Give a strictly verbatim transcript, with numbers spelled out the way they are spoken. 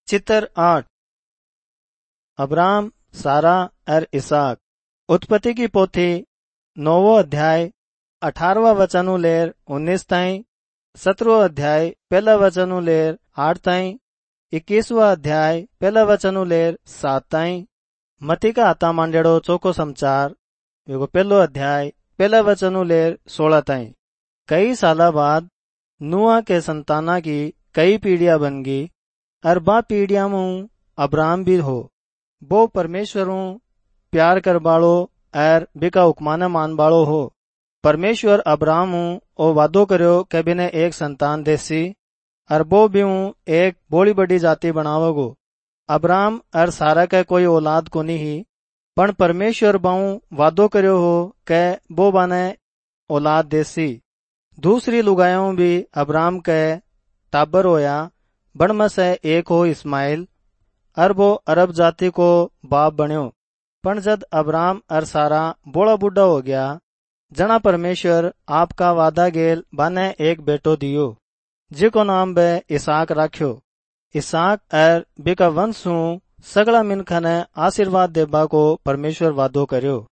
चित्र आठ। अब्राम, सारा और इसहाक। उत्पत्ति की पोथी नौवो अध्याय अठारवा वचन लेर उन्नीस ताई, सत्रहवा अध्याय पहला वचन लेर आठ ताई, इक्कीसवा अध्याय पहला वचन लेर सात ताई, मती का आता मांडेड़ो चौको समाचार वेगो पहलो अध्याय पहला वचन लेर सोलह ताई। कई साल बाद नूह के संताना की कई पीढ़ियां बन गई और बा पीढ़ियां मुं अब्राम भी हो। वो परमेश्वर प्यार कर बालो और बिका हुक्माने मान बालो हो। परमेश्वर अब्राम ओ वादो कर्यो के बिने एक संतान देसी और वो भी एक बोली बड़ी जाति बनावगो। अब्राम और सारा के कोई औलाद कोनी ही, पण परमेश्वर बाऊ वादो कर्यो हो के वो बाने औलाद देसी। दूसरी लुगायों भी अब्राम के टाबर होया, बण में से एक हो इस्माइल, और वो अरब जाति को बाप बन्यो। पण जद अब्राम और सारा बोला बुढ़ा हो गया, जना परमेश्वर आपका वादा गेल बाने एक बेटो दियो, जिको नाम बे इसहाक राख्यो। इसहाक और बिका वंश सगला मिनखा ने आशीर्वाद देबा को परमेश्वर वादो कर्यो।